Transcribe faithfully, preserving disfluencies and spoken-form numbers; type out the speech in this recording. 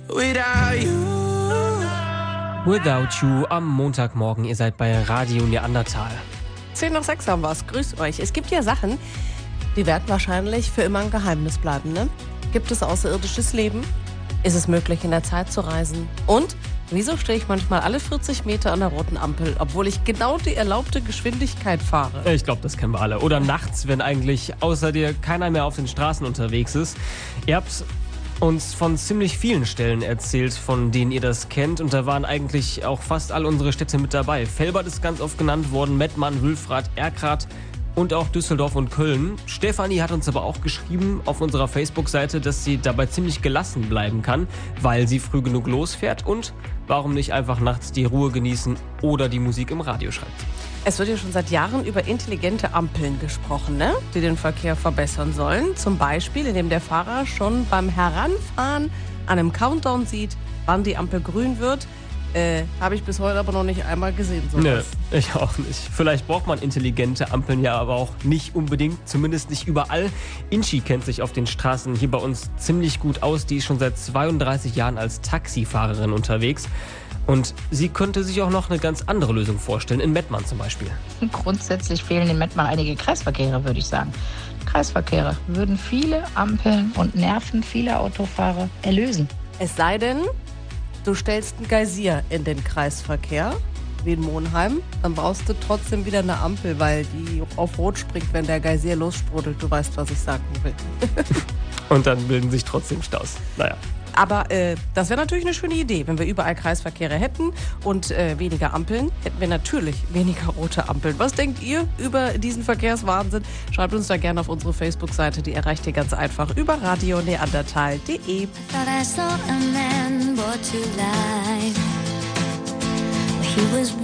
without you. Without You am Montagmorgen. Ihr seid bei Radio Neandertal. Zehn nach sechs haben wir's. Grüßt euch. Es gibt ja Sachen, die werden wahrscheinlich für immer ein Geheimnis bleiben, ne? Gibt es außerirdisches Leben? Ist es möglich, in der Zeit zu reisen? Und wieso stehe ich manchmal alle vierzig Meter an der roten Ampel, obwohl ich genau die erlaubte Geschwindigkeit fahre? Ich glaube, das kennen wir alle. Oder nachts, wenn eigentlich außer dir keiner mehr auf den Straßen unterwegs ist. Ihr habt uns von ziemlich vielen Stellen erzählt, von denen ihr das kennt. Und da waren eigentlich auch fast all unsere Städte mit dabei. Velbert ist ganz oft genannt worden, Mettmann, Wülfrath, Erkrath und auch Düsseldorf und Köln. Stefanie hat uns aber auch geschrieben auf unserer Facebook-Seite, dass sie dabei ziemlich gelassen bleiben kann, weil sie früh genug losfährt. Und warum nicht einfach nachts die Ruhe genießen oder die Musik im Radio schreibt. Es wird ja schon seit Jahren über intelligente Ampeln gesprochen, ne? Die den Verkehr verbessern sollen. Zum Beispiel, indem der Fahrer schon beim Heranfahren an einem Countdown sieht, wann die Ampel grün wird. Äh, habe ich bis heute aber noch nicht einmal gesehen. Nö, ich auch nicht. Vielleicht braucht man intelligente Ampeln ja aber auch nicht unbedingt, zumindest nicht überall. Inchi kennt sich auf den Straßen hier bei uns ziemlich gut aus. Die ist schon seit zweiunddreißig Jahren als Taxifahrerin unterwegs. Und sie könnte sich auch noch eine ganz andere Lösung vorstellen, in Mettmann zum Beispiel. Grundsätzlich fehlen in Mettmann einige Kreisverkehre, würde ich sagen. Kreisverkehre würden viele Ampeln und Nerven vieler Autofahrer erlösen. Es sei denn, du stellst einen Geysir in den Kreisverkehr, wie in Monheim, dann brauchst du trotzdem wieder eine Ampel, weil die auf Rot springt, wenn der Geysir lossprudelt. Du weißt, was ich sagen will. Und dann bilden sich trotzdem Staus. Naja. Aber äh, das wäre natürlich eine schöne Idee. Wenn wir überall Kreisverkehre hätten und äh, weniger Ampeln, hätten wir natürlich weniger rote Ampeln. Was denkt ihr über diesen Verkehrswahnsinn? Schreibt uns da gerne auf unsere Facebook-Seite. Die erreicht ihr ganz einfach über radio neandertal punkt de. Thought I saw a man brought to life. He was